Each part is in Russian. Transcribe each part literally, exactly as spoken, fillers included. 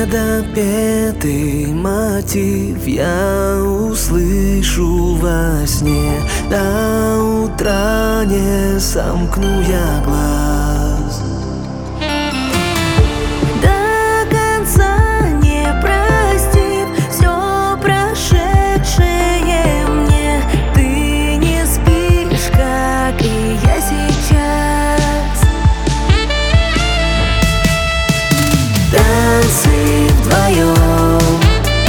Недопетый мотив я услышу во сне. До утра не сомкну я глаз. До конца не простив все прошедшее мне, ты не спишь, как и я сейчас. Танцы вдвоем,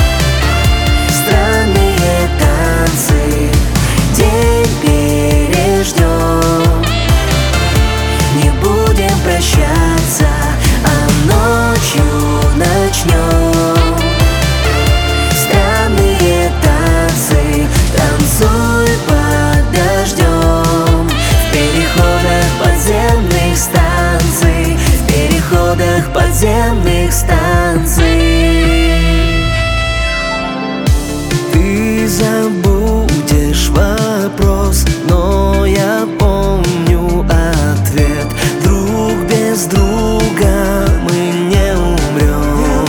странные танцы, день переждем. Не будем прощаться, а ночью начнем. Странные танцы, танцуй под дождем. В переходах подземных станций, в переходах подземных станций. Ты забудешь вопрос, но я помню ответ. Друг без друга мы не умрем.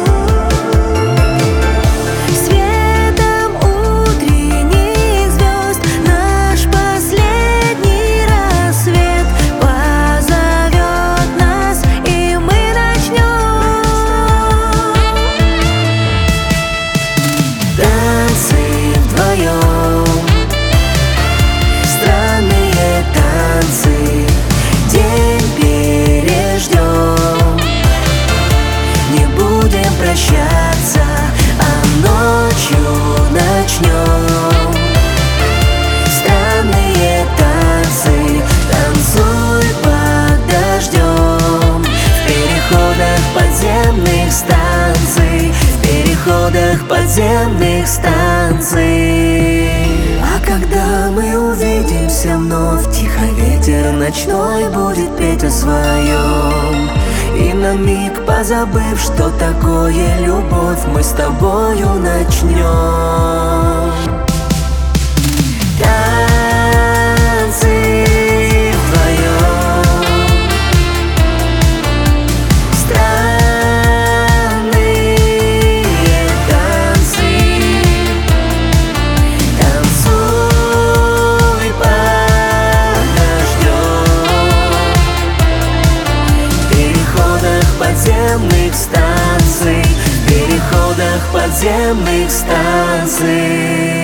Светом утренних звезд наш последний рассвет позовет нас, и мы начнем. Танцы вдвоем, странные танцы, день переждем. Не будем прощаться, а ночью начнем. Странные танцы, танцуй под дождем. В переходах подземных станций, в переходах подземных станций. А когда мы увидимся вновь, тихо ветер ночной будет петь о своем. И на миг позабыв, что такое любовь, мы с тобою начнем. Танцы вдвоем, странные танцы, танцуй под дождем. В переходах подземных станций, в переходах подземных станций.